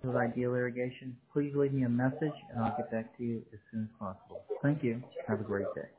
with Ideal Irrigation, please leave me a message and I'll get back to you as soon as possible. Thank you. Have a great day.